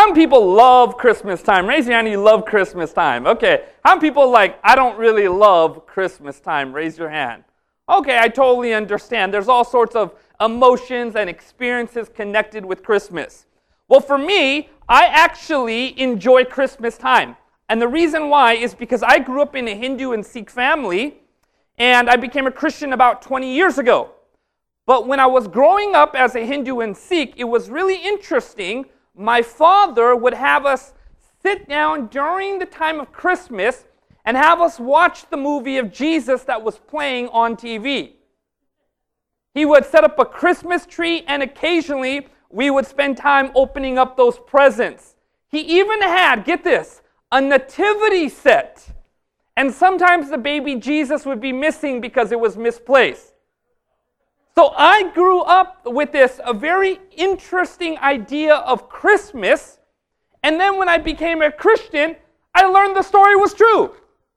How many people love Christmas time? Raise your hand if you love Christmas time. Okay. How many people like, I don't really love Christmas time? Raise your hand. Okay, I totally understand. There's all sorts of emotions and experiences connected with Christmas. Well, for me, I actually enjoy Christmas time. And the reason why is because I grew up in a Hindu and Sikh family, and I became a Christian about 20 years ago. But when I was growing up as a Hindu and Sikh, it was really interesting. My father would have us sit down during the time of Christmas and have us watch the movie of Jesus that was playing on TV. He would set up a Christmas tree, and occasionally we would spend time opening up those presents. He even had, get this, a nativity set. And sometimes the baby Jesus would be missing because it was misplaced. So I grew up with a very interesting idea of Christmas. And then when I became a Christian, I learned the story was true.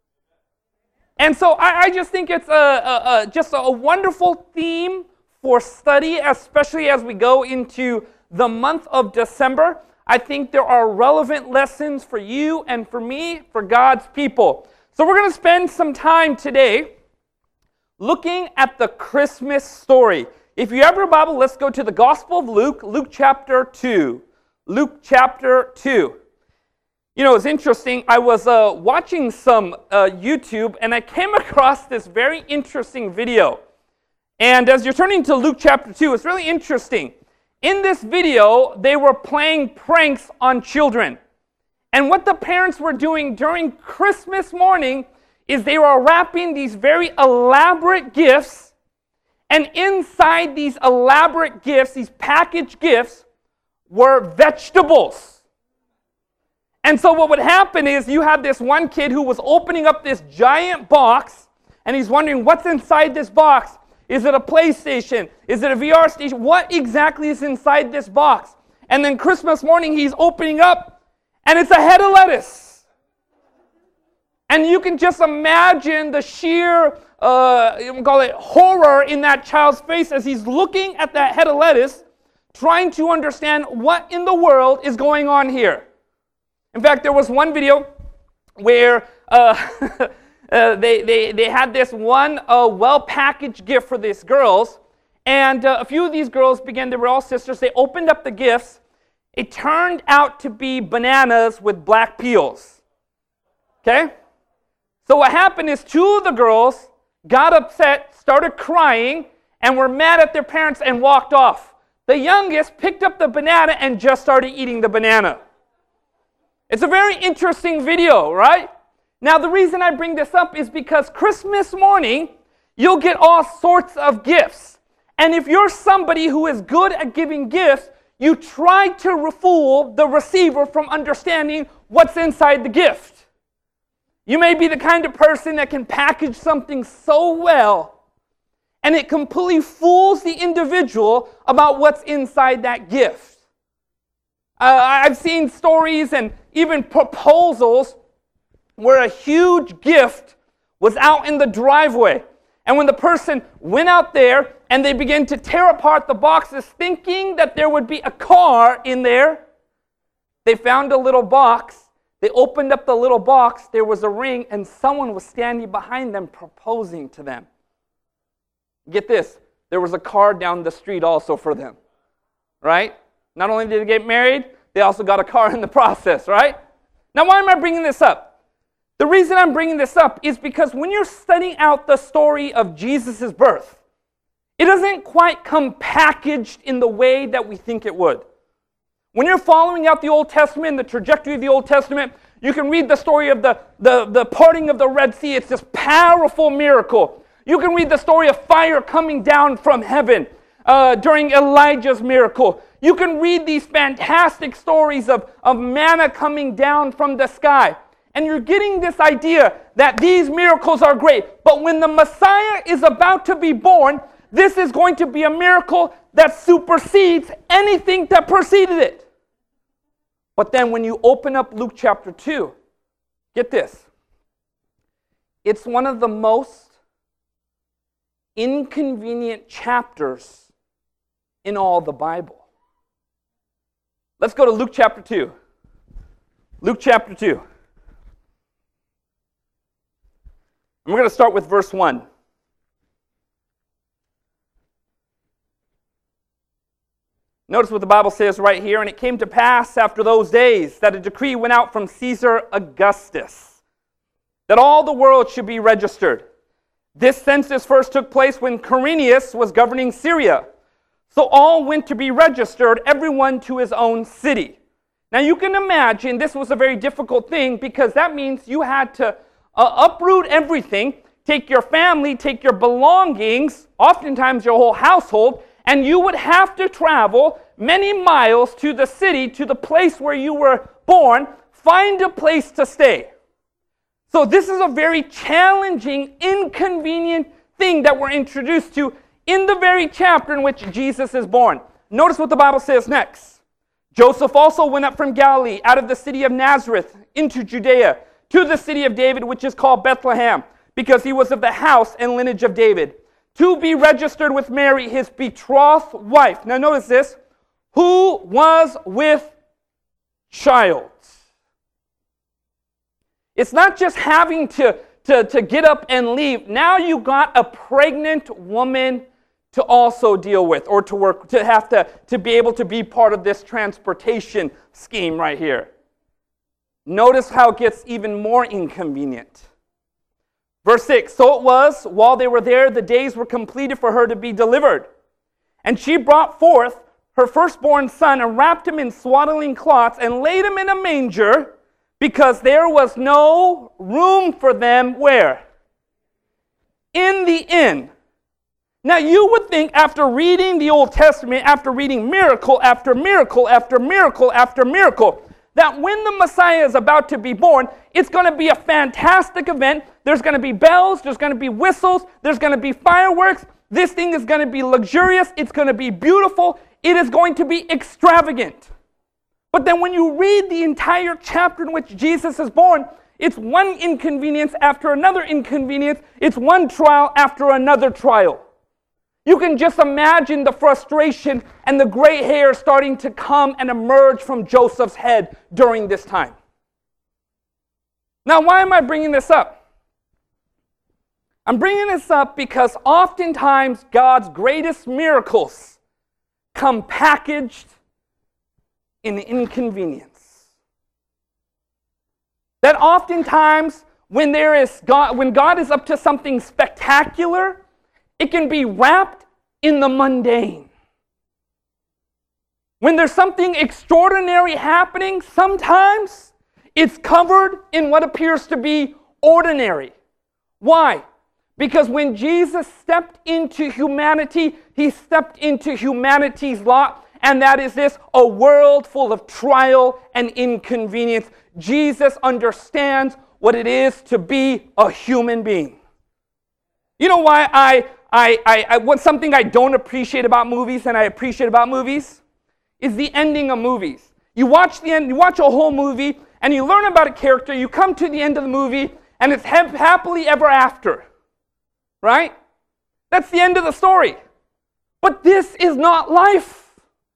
And so I just think it's just a wonderful theme for study, especially as we go into the month of December. I think there are relevant lessons for you and for me, for God's people. So we're going to spend some time today looking at the Christmas story. If you have your Bible, let's go to the Gospel of Luke, Luke chapter 2. Luke chapter 2. You know, it's interesting. I was watching some YouTube, and I came across this very interesting video. And as you're turning to Luke chapter 2, it's really interesting. In this video, they were playing pranks on children. And what the parents were doing during Christmas morning is they were wrapping these very elaborate gifts. And inside these elaborate gifts, these packaged gifts, were vegetables. And so what would happen is you had this one kid who was opening up this giant box, and he's wondering, what's inside this box? Is it a PlayStation? Is it a VR station? What exactly is inside this box? And then Christmas morning, he's opening up, and it's a head of lettuce. And you can just imagine the sheer, horror in that child's face as he's looking at that head of lettuce, trying to understand what in the world is going on here. In fact, there was one video where they had this one well-packaged gift for these girls, and a few of these girls they were all sisters, they opened up the gifts. It turned out to be bananas with black peels. Okay? So what happened is two of the girls got upset, started crying, and were mad at their parents and walked off. The youngest picked up the banana and just started eating the banana. It's a very interesting video, right? Now, the reason I bring this up is because Christmas morning, you'll get all sorts of gifts. And if you're somebody who is good at giving gifts, you try to fool the receiver from understanding what's inside the gift. You may be the kind of person that can package something so well, and it completely fools the individual about what's inside that gift. I've seen stories and even proposals where a huge gift was out in the driveway. And when the person went out there and they began to tear apart the boxes thinking that there would be a car in there, they found a little box. They opened up the little box. There was a ring, and someone was standing behind them proposing to them. Get this, there was a car down the street also for them, right? Not only did they get married, they also got a car in the process, right? Now, why am I bringing this up? The reason I'm bringing this up is because when you're studying out the story of Jesus' birth, it doesn't quite come packaged in the way that we think it would. When you're following out the Old Testament, the trajectory of the Old Testament, you can read the story of the parting of the Red Sea. It's this powerful miracle. You can read the story of fire coming down from heaven during Elijah's miracle. You can read these fantastic stories of manna coming down from the sky. And you're getting this idea that these miracles are great. But when the Messiah is about to be born, this is going to be a miracle that supersedes anything that preceded it. But then when you open up Luke chapter 2, get this. It's one of the most inconvenient chapters in all the Bible. Let's go to Luke chapter 2. Luke chapter 2. And we're going to start with verse 1. Notice what the Bible says right here. And it came to pass after those days that a decree went out from Caesar Augustus that all the world should be registered. This census first took place when Quirinius was governing Syria. So all went to be registered, everyone to his own city. Now you can imagine this was a very difficult thing because that means you had to uproot everything, take your family, take your belongings, oftentimes your whole household, and you would have to travel many miles to the city, to the place where you were born, find a place to stay. So this is a very challenging, inconvenient thing that we're introduced to in the very chapter in which Jesus is born. Notice what the Bible says next. Joseph also went up from Galilee, out of the city of Nazareth, into Judea, to the city of David, which is called Bethlehem, because he was of the house and lineage of David, to be registered with Mary, his betrothed wife. Now notice this, who was with child. It's not just having to get up and leave. Now you got a pregnant woman to also deal with, or to work, to be able to be part of this transportation scheme right here. Notice how it gets even more inconvenient. Verse 6, so it was, while they were there, the days were completed for her to be delivered. And she brought forth her firstborn son and wrapped him in swaddling cloths and laid him in a manger because there was no room for them where? In the inn. Now you would think after reading the Old Testament, after reading miracle after miracle after miracle after miracle, that when the Messiah is about to be born, it's going to be a fantastic event. There's going to be bells, there's going to be whistles, there's going to be fireworks. This thing is going to be luxurious, it's going to be beautiful, it is going to be extravagant. But then when you read the entire chapter in which Jesus is born, it's one inconvenience after another inconvenience, it's one trial after another trial. You can just imagine the frustration and the gray hair starting to come and emerge from Joseph's head during this time. Now, why am I bringing this up? I'm bringing this up because oftentimes God's greatest miracles come packaged in inconvenience. That oftentimes when God is up to something spectacular, it can be wrapped in the mundane. When there's something extraordinary happening, sometimes it's covered in what appears to be ordinary. Why? Because when Jesus stepped into humanity, he stepped into humanity's lot, and that is this, a world full of trial and inconvenience. Jesus understands what it is to be a human being. You know why what's something I don't appreciate about movies and I appreciate about movies is the ending of movies. You watch the end, you watch a whole movie and you learn about a character, you come to the end of the movie and it's happily ever after. Right? That's the end of the story. But this is not life.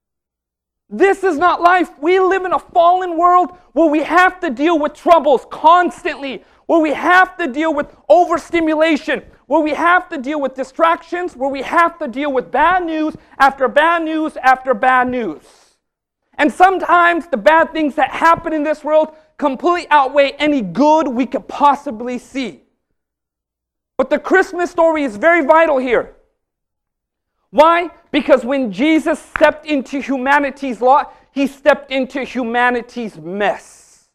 This is not life. We live in a fallen world where we have to deal with troubles constantly, where we have to deal with overstimulation, where we have to deal with distractions, where we have to deal with bad news after bad news after bad news. And sometimes the bad things that happen in this world completely outweigh any good we could possibly see. But the Christmas story is very vital here. Why? Because when Jesus stepped into humanity's lot, he stepped into humanity's mess.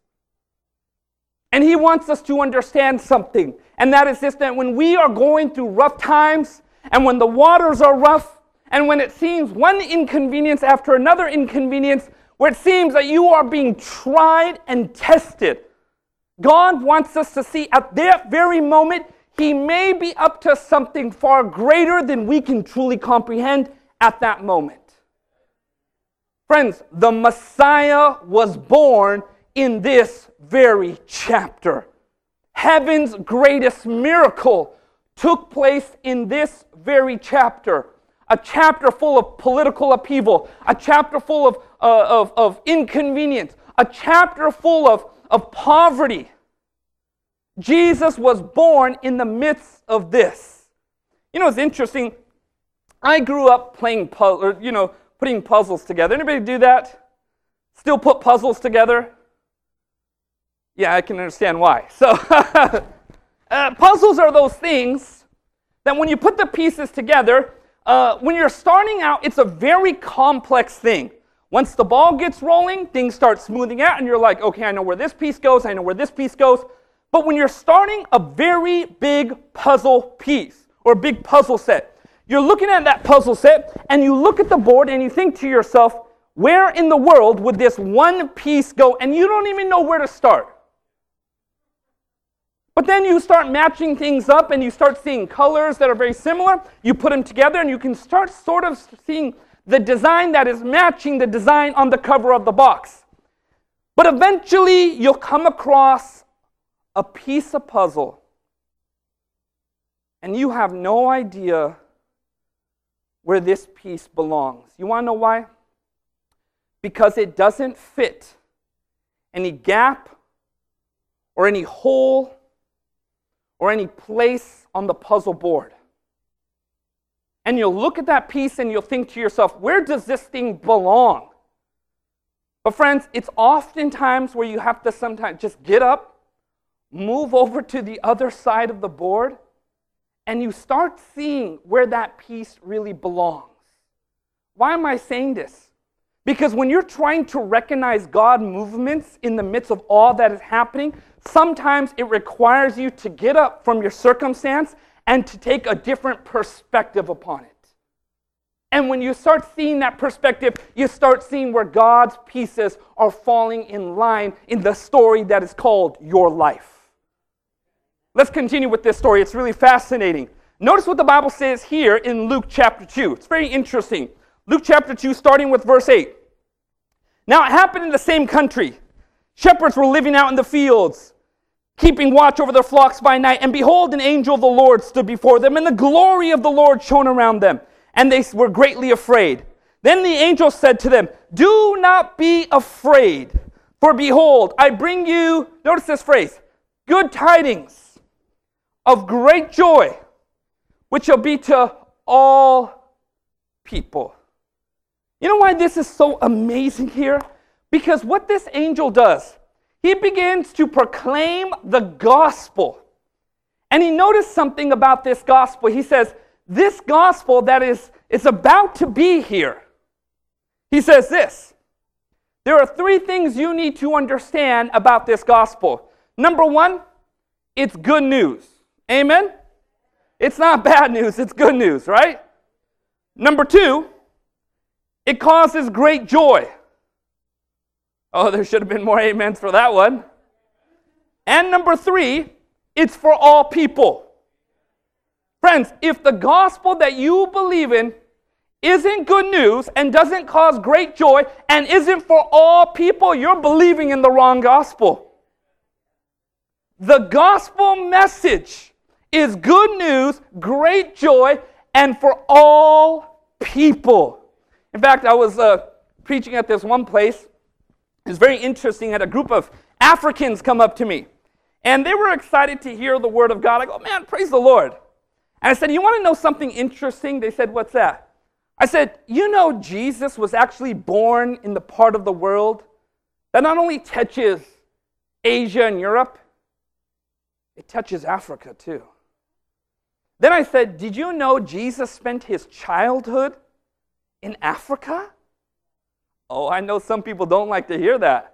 And he wants us to understand something. And that is this, that when we are going through rough times, and when the waters are rough, and when it seems one inconvenience after another inconvenience, where it seems that you are being tried and tested, God wants us to see at that very moment, he may be up to something far greater than we can truly comprehend at that moment. Friends, the Messiah was born in this very chapter. Heaven's greatest miracle took place in this very chapter. A chapter full of political upheaval, a chapter full of inconvenience, a chapter full of poverty. Jesus was born in the midst of this. You know, it's interesting. I grew up putting puzzles together. Anybody do that? Still put puzzles together? Yeah, I can understand why. So, puzzles are those things that when you put the pieces together, when you're starting out, it's a very complex thing. Once the ball gets rolling, things start smoothing out, and you're like, okay, I know where this piece goes, I know where this piece goes. But when you're starting a very big puzzle piece, or a big puzzle set, you're looking at that puzzle set, and you look at the board, and you think to yourself, where in the world would this one piece go? And you don't even know where to start. But then you start matching things up, and you start seeing colors that are very similar. You put them together, and you can start sort of seeing the design that is matching the design on the cover of the box. But eventually, you'll come across a piece of puzzle, and you have no idea where this piece belongs. You want to know why? Because it doesn't fit any gap or any hole or any place on the puzzle board. And you'll look at that piece and you'll think to yourself, where does this thing belong? But friends, it's oftentimes where you have to sometimes just get up, move over to the other side of the board, and you start seeing where that piece really belongs. Why am I saying this? Because when you're trying to recognize God movements in the midst of all that is happening, sometimes it requires you to get up from your circumstance and to take a different perspective upon it. And when you start seeing that perspective, you start seeing where God's pieces are falling in line in the story that is called your life. Let's continue with this story. It's really fascinating. Notice what the Bible says here in Luke chapter 2. It's very interesting. Luke chapter 2, starting with verse 8. Now it happened in the same country. Shepherds were living out in the fields, keeping watch over their flocks by night. And behold, an angel of the Lord stood before them, and the glory of the Lord shone around them. And they were greatly afraid. Then the angel said to them, do not be afraid, for behold, I bring you, notice this phrase, good tidings of great joy, which shall be to all people. You know why this is so amazing here? Because what this angel does, he begins to proclaim the gospel. And he noticed something about this gospel. He says, this gospel that is about to be here. He says this, there are three things you need to understand about this gospel. Number one, it's good news. Amen? It's not bad news, it's good news, right? Number two, it causes great joy. Oh, there should have been more amens for that one. And number three, it's for all people. Friends, if the gospel that you believe in isn't good news and doesn't cause great joy and isn't for all people, you're believing in the wrong gospel. The gospel message is good news, great joy, and for all people. In fact, I was preaching at this one place. It's very interesting. I had a group of Africans come up to me, and they were excited to hear the word of God. I go, man, praise the Lord. And I said, you want to know something interesting? They said, what's that? I said, you know Jesus was actually born in the part of the world that not only touches Asia and Europe, it touches Africa too. Then I said, did you know Jesus spent his childhood in Africa? Oh, I know some people don't like to hear that.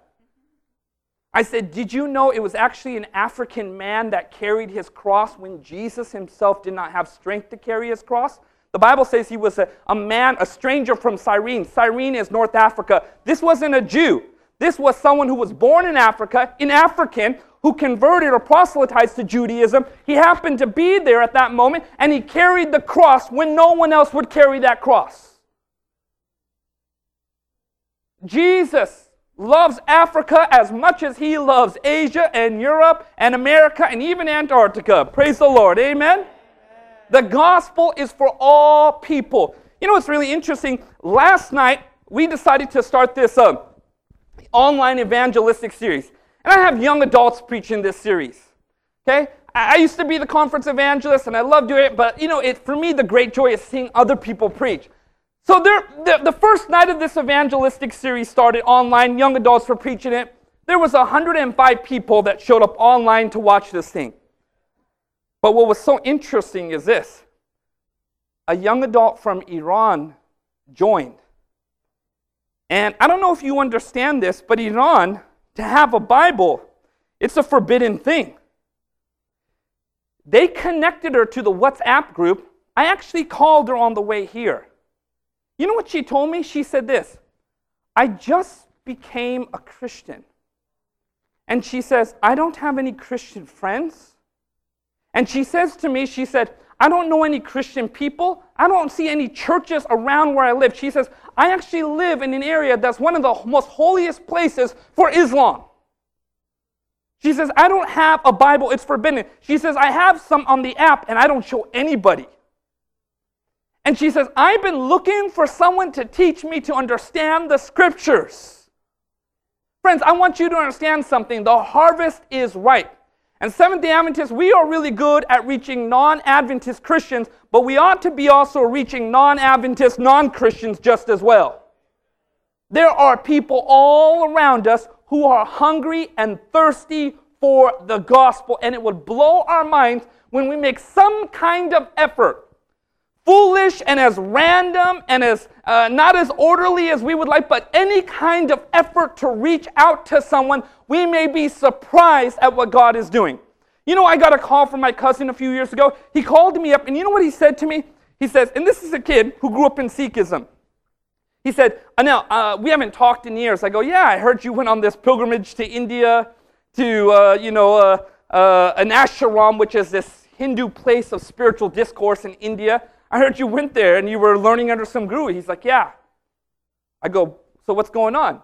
I said, did you know it was actually an African man that carried his cross when Jesus himself did not have strength to carry his cross? The Bible says he was a man, a stranger from Cyrene. Cyrene is North Africa. This wasn't a Jew. This was someone who was born in Africa, an African, who converted or proselytized to Judaism. He happened to be there at that moment, and he carried the cross when no one else would carry that cross. Jesus loves Africa as much as he loves Asia and Europe and America and even Antarctica. Praise the Lord. Amen? The gospel is for all people. You know what's really interesting? Last night, we decided to start this online evangelistic series. And I have young adults preaching this series. Okay? I used to be the conference evangelist, and I love doing it, but for me, the great joy is seeing other people preach. So the first night of this evangelistic series started online. Young adults were preaching it. There was 105 people that showed up online to watch this thing. But what was so interesting is this. A young adult from Iran joined. And I don't know if you understand this, but Iran, to have a Bible, it's a forbidden thing. They connected her to the WhatsApp group. I actually called her on the way here. You know what she told me? She said this, I just became a Christian. And she says, I don't have any Christian friends. And she says to me, she said, I don't know any Christian people. I don't see any churches around where I live. She says, I actually live in an area that's one of the most holiest places for Islam. She says, I don't have a Bible. It's forbidden. She says, I have some on the app and I don't show anybody. And she says, I've been looking for someone to teach me to understand the scriptures. Friends, I want you to understand something. The harvest is ripe. And Seventh-day Adventists, we are really good at reaching non-Adventist Christians, but we ought to be also reaching non-Adventist, non-Christians just as well. There are people all around us who are hungry and thirsty for the gospel, and it would blow our minds when we make some kind of effort, foolish and as random and as not as orderly as we would like, but any kind of effort to reach out to someone, we may be surprised at what God is doing. You know, I got a call from my cousin a few years ago. He called me up, and you know what he said to me? He says, and this is a kid who grew up in Sikhism. He said, Anil, we haven't talked in years. I go, yeah, I heard you went on this pilgrimage to India, to, an ashram, which is this Hindu place of spiritual discourse in India. I heard you went there and you were learning under some guru. He's like, yeah. I go, so what's going on?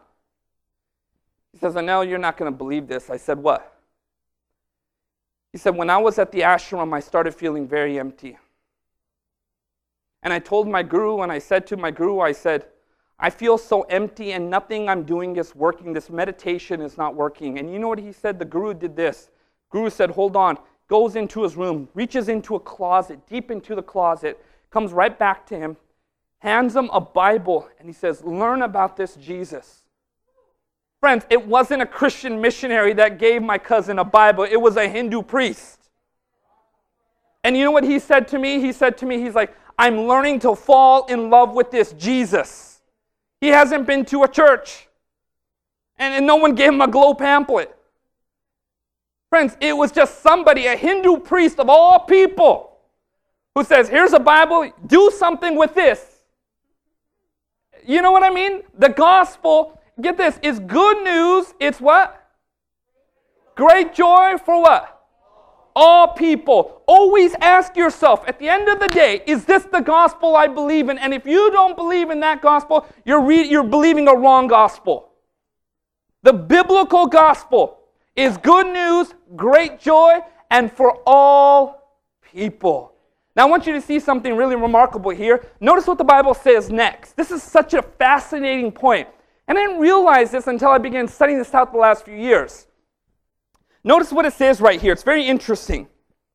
He says, Anil, you're not going to believe this. I said, what? He said, when I was at the ashram, I started feeling very empty. And I told my guru, and I said to my guru, I said, I feel so empty and nothing I'm doing is working. This meditation is not working. And you know what he said? The guru did this. Guru said, hold on. Goes into his room, reaches into a closet, deep into the closet, comes right back to him, hands him a Bible, and he says, learn about this Jesus. Friends, it wasn't a Christian missionary that gave my cousin a Bible. It was a Hindu priest. And you know what he said to me? He said to me, he's like, I'm learning to fall in love with this Jesus. He hasn't been to a church. And no one gave him a glow pamphlet. Friends, it was just somebody, a Hindu priest of all people, who says, here's a Bible, do something with this. You know what I mean? The gospel, get this, is good news. It's what? Great joy for what? All people. Always ask yourself, at the end of the day, is this the gospel I believe in? And if you don't believe in that gospel, you're believing a wrong gospel. The biblical gospel is good news, great joy, and for all people. Now I want you to see something really remarkable here. Notice what the Bible says next. This is such a fascinating point. And I didn't realize this until I began studying this out the last few years. Notice what it says right here. It's very interesting.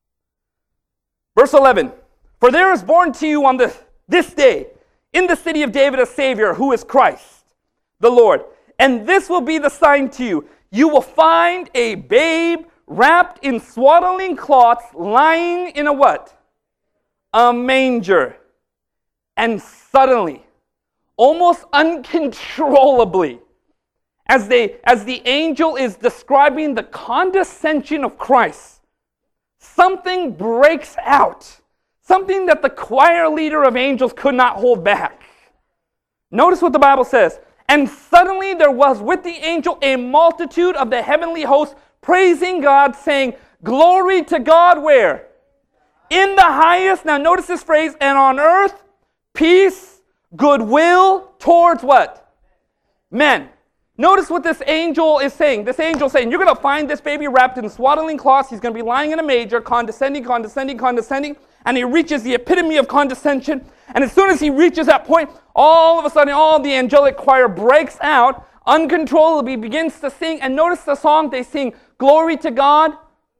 Verse 11. For there is born to you on this day in the city of David a Savior, who is Christ, the Lord. And this will be the sign to you. You will find a babe wrapped in swaddling cloths, lying in a what? A manger. And suddenly, almost uncontrollably, as the angel is describing the condescension of Christ, something breaks out. Something that the choir leader of angels could not hold back. Notice what the Bible says. And suddenly there was with the angel a multitude of the heavenly host praising God, saying, glory to God where? In the highest. Now notice this phrase, and on earth, peace, goodwill towards what? Men. Notice what this angel is saying. This angel is saying, you're going to find this baby wrapped in swaddling cloths. He's going to be lying in a manger, condescending. And he reaches the epitome of condescension. And as soon as he reaches that point, all of a sudden, all the angelic choir breaks out uncontrollably begins to sing. And notice the song they sing, glory to God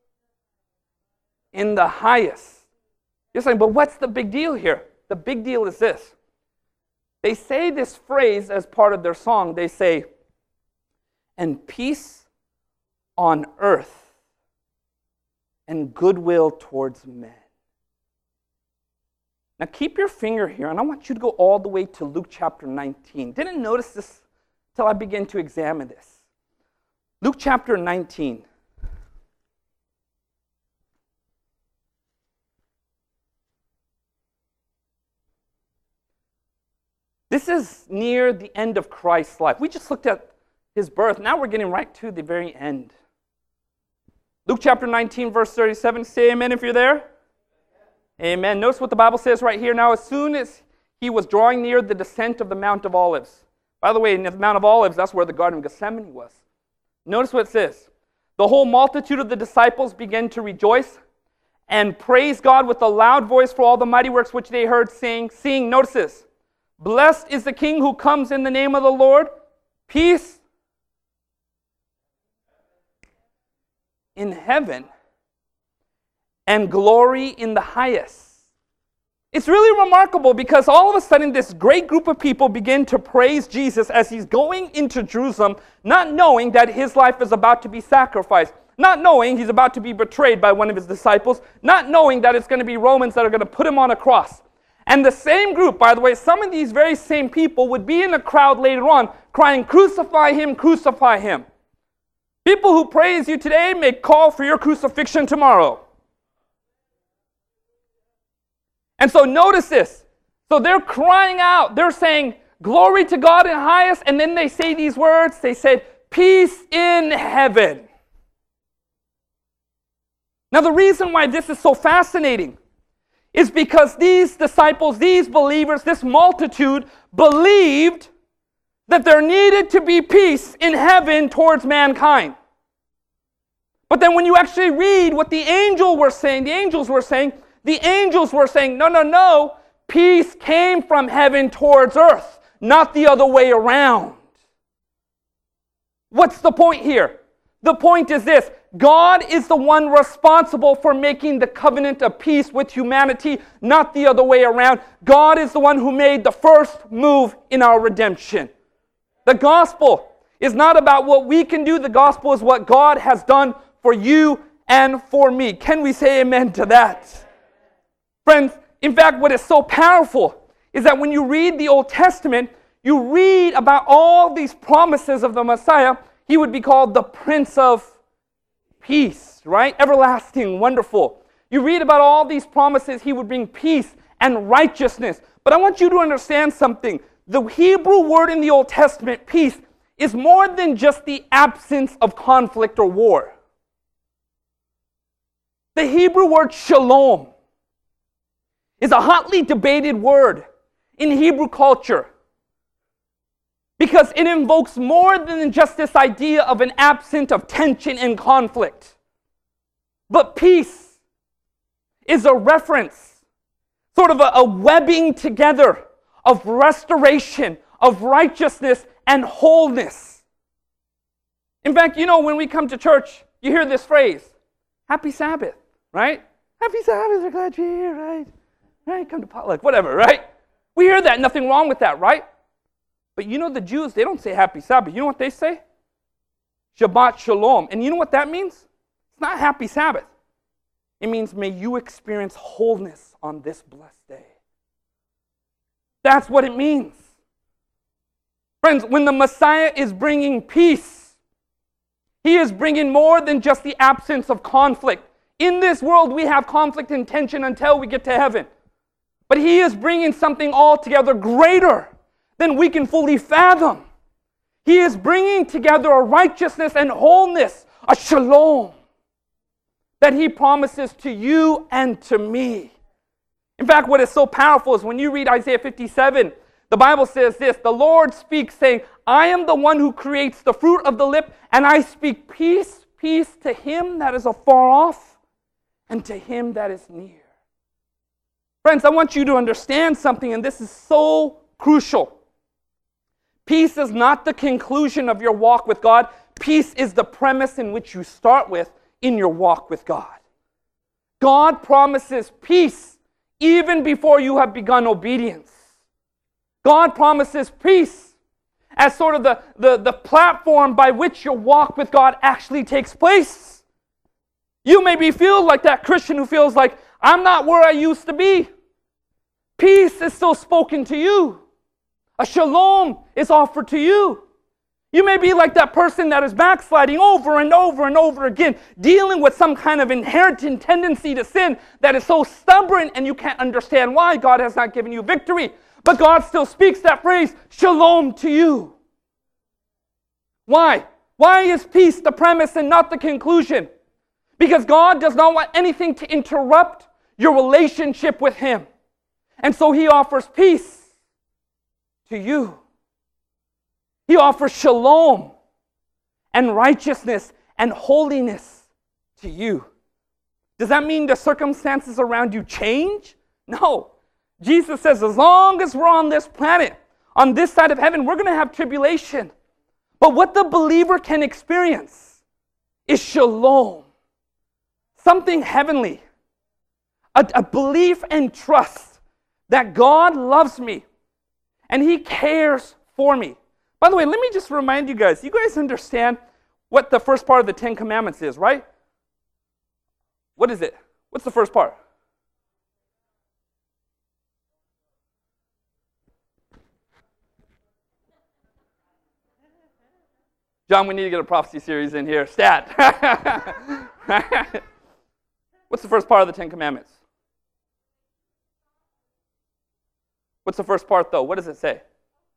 in the highest. You're saying, but what's the big deal here? The big deal is this. They say this phrase as part of their song. They say, and peace on earth and goodwill towards men. Now keep your finger here, and I want you to go all the way to Luke chapter 19. Didn't notice this till I began to examine this. Luke chapter 19. This is near the end of Christ's life. We just looked at his birth. Now we're getting right to the very end. Luke chapter 19, verse 37. Say amen if you're there. Amen. Notice what the Bible says right here. Now, as soon as he was drawing near the descent of the Mount of Olives. By the way, in the Mount of Olives, that's where the Garden of Gethsemane was. Notice what it says. The whole multitude of the disciples began to rejoice and praise God with a loud voice for all the mighty works which they heard saying, notice this, blessed is the King who comes in the name of the Lord, peace in heaven and glory in the highest. It's really remarkable because all of a sudden this great group of people begin to praise Jesus as he's going into Jerusalem, not knowing that his life is about to be sacrificed, not knowing he's about to be betrayed by one of his disciples, not knowing that it's going to be Romans that are going to put him on a cross. And the same group, by the way, some of these very same people would be in the crowd later on crying, crucify him, crucify him. People who praise you today may call for your crucifixion tomorrow. And so notice this. So they're crying out. They're saying, glory to God in highest. And then they say these words. They said, peace in heaven. Now the reason why this is so fascinating is because these disciples, these believers, this multitude believed that there needed to be peace in heaven towards mankind. But then when you actually read what the angels were saying, no, peace came from heaven towards earth, not the other way around. What's the point here? The point is this. God is the one responsible for making the covenant of peace with humanity, not the other way around. God is the one who made the first move in our redemption. The gospel is not about what we can do. The gospel is what God has done for you and for me. Can we say amen to that? Friends, in fact, what is so powerful is that when you read the Old Testament, you read about all these promises of the Messiah. He would be called the Prince of Peace, right? Everlasting, wonderful. You read about all these promises. He would bring peace and righteousness. But I want you to understand something. The Hebrew word in the Old Testament, peace, is more than just the absence of conflict or war. The Hebrew word shalom is a hotly debated word in Hebrew culture because it invokes more than just this idea of an absence of tension and conflict. But peace is a reference, sort of a webbing together of restoration, of righteousness and wholeness. In fact, when we come to church, you hear this phrase, Happy Sabbath, right? Happy Sabbath, we're glad you're here, right? Right, come to potluck, whatever, right? We hear that, nothing wrong with that, right? But the Jews, they don't say Happy Sabbath. You know what they say? Shabbat Shalom. And you know what that means? It's not Happy Sabbath. It means may you experience wholeness on this blessed day. That's what it means. Friends, when the Messiah is bringing peace, he is bringing more than just the absence of conflict. In this world, we have conflict and tension until we get to heaven. But he is bringing something altogether greater than we can fully fathom. He is bringing together a righteousness and wholeness, a shalom, that he promises to you and to me. In fact, what is so powerful is when you read Isaiah 57, the Bible says this, the Lord speaks saying, I am the one who creates the fruit of the lip, and I speak peace, peace to him that is afar off, and to him that is near. Friends, I want you to understand something, and this is so crucial. Peace is not the conclusion of your walk with God. Peace is the premise in which you start with in your walk with God. God promises peace even before you have begun obedience. God promises peace as sort of the platform by which your walk with God actually takes place. You maybe feel like that Christian who feels like, I'm not where I used to be. Peace is still spoken to you. A shalom is offered to you. You may be like that person that is backsliding over and over and over again, dealing with some kind of inherent tendency to sin that is so stubborn and you can't understand why God has not given you victory. But God still speaks that phrase, shalom to you. Why? Why is peace the premise and not the conclusion? Because God does not want anything to interrupt your relationship with Him. And so He offers peace to you. He offers shalom and righteousness and holiness to you. Does that mean the circumstances around you change? No. Jesus says as long as we're on this planet, on this side of heaven, we're going to have tribulation. But what the believer can experience is shalom. Something heavenly. A belief and trust that God loves me and He cares for me. By the way, let me just remind you guys understand what the first part of the Ten Commandments is, right? What is it? What's the first part? John, we need to get a prophecy series in here. Stat. What's the first part of the Ten Commandments? What's the first part, though? What does it say?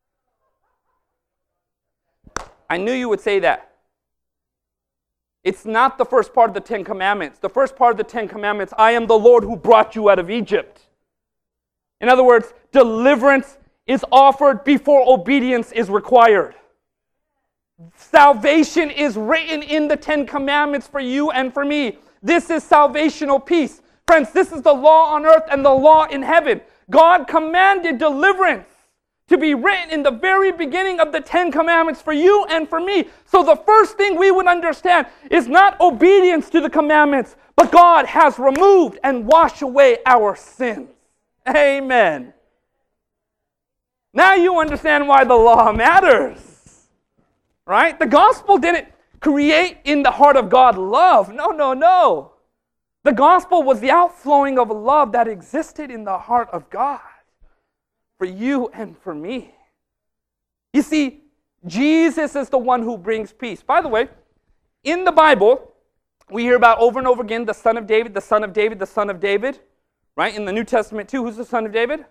I knew you would say that. It's not the first part of the Ten Commandments. The first part of the Ten Commandments, I am the Lord who brought you out of Egypt. In other words, deliverance is offered before obedience is required. Salvation is written in the Ten Commandments for you and for me. This is salvational peace. Friends, this is the law on earth and the law in heaven. God commanded deliverance to be written in the very beginning of the Ten Commandments for you and for me. So the first thing we would understand is not obedience to the commandments, but God has removed and washed away our sins. Amen. Now you understand why the law matters. Right? The gospel didn't create in the heart of God love. No. The gospel was the outflowing of a love that existed in the heart of God for you and for me. You see, Jesus is the one who brings peace. By the way, in the Bible, we hear about over and over again the son of David, the son of David, the son of David. Right? In the New Testament too, who's the son of David?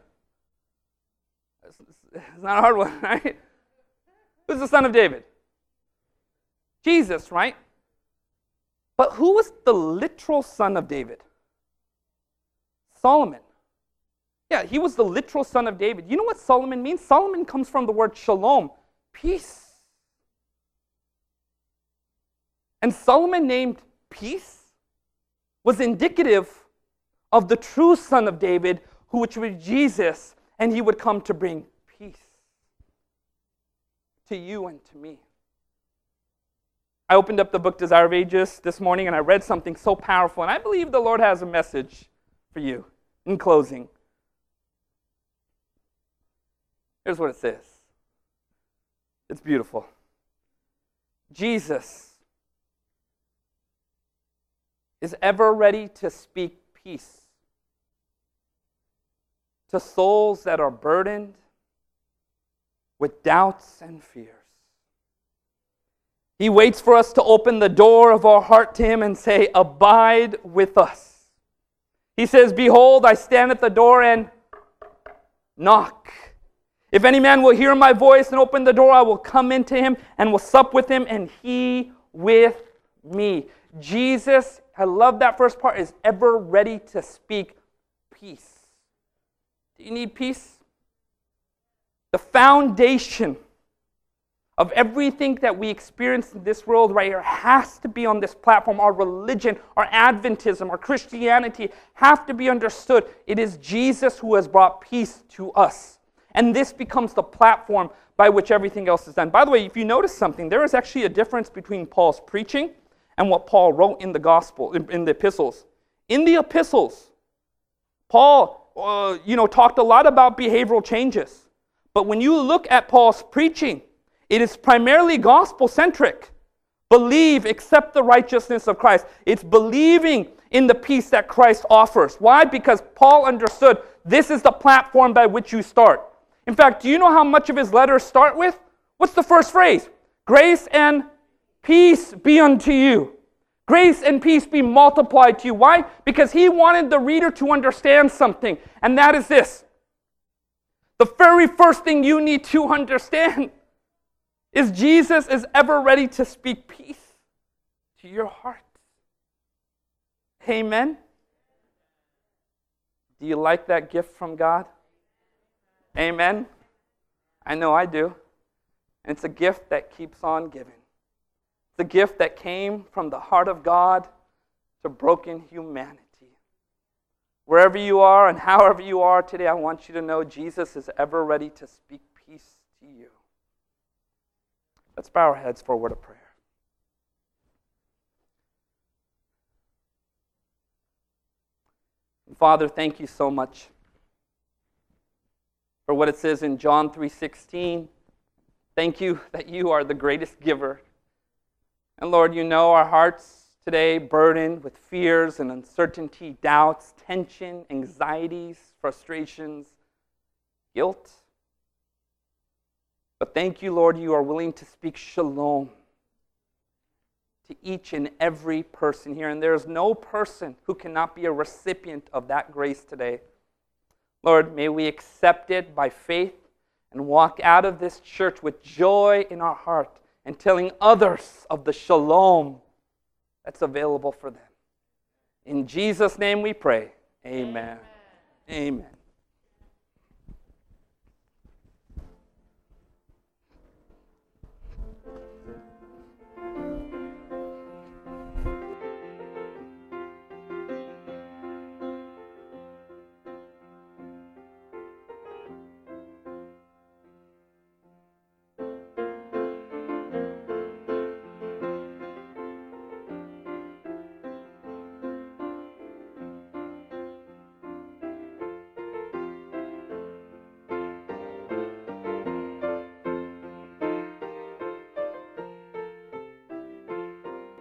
It's not a hard one, right? Who's the son of David? Jesus, right? But who was the literal son of David? Solomon. Yeah, he was the literal son of David. You know what Solomon means? Solomon comes from the word shalom, peace. And Solomon named peace was indicative of the true son of David, which was Jesus, and he would come to bring peace to you and to me. I opened up the book Desire of Ages this morning and I read something so powerful, and I believe the Lord has a message for you in closing. Here's what it says. It's beautiful. Jesus is ever ready to speak peace to souls that are burdened with doubts and fears. He waits for us to open the door of our heart to Him and say, abide with us. He says, behold, I stand at the door and knock. If any man will hear my voice and open the door, I will come into him and will sup with him and he with me. Jesus, I love that first part, is ever ready to speak peace. Do you need peace? The foundation of everything that we experience in this world right here has to be on this platform. Our religion, our Adventism, our Christianity have to be understood. It is Jesus who has brought peace to us. And this becomes the platform by which everything else is done. By the way, if you notice something, there is actually a difference between Paul's preaching and what Paul wrote in the gospel, in the epistles. In the epistles, Paul talked a lot about behavioral changes. But when you look at Paul's preaching, it is primarily gospel-centric. Believe, accept the righteousness of Christ. It's believing in the peace that Christ offers. Why? Because Paul understood this is the platform by which you start. In fact, do you know how much of his letters start with? What's the first phrase? Grace and peace be unto you. Grace and peace be multiplied to you. Why? Because he wanted the reader to understand something, and that is this. The very first thing you need to understand is Jesus is ever ready to speak peace to your heart. Amen? Do you like that gift from God? Amen? I know I do. And it's a gift that keeps on giving. It's a gift that came from the heart of God to broken humanity. Wherever you are and however you are today, I want you to know Jesus is ever ready to speak peace to you. Let's bow our heads for a word of prayer. Father, thank you so much for what it says in John 3:16. Thank you that you are the greatest giver. And Lord, you know our hearts today burdened with fears and uncertainty, doubts, tension, anxieties, frustrations, guilt. But thank you, Lord, you are willing to speak shalom to each and every person here. And there is no person who cannot be a recipient of that grace today. Lord, may we accept it by faith and walk out of this church with joy in our heart and telling others of the shalom that's available for them. In Jesus' name we pray. Amen. Amen.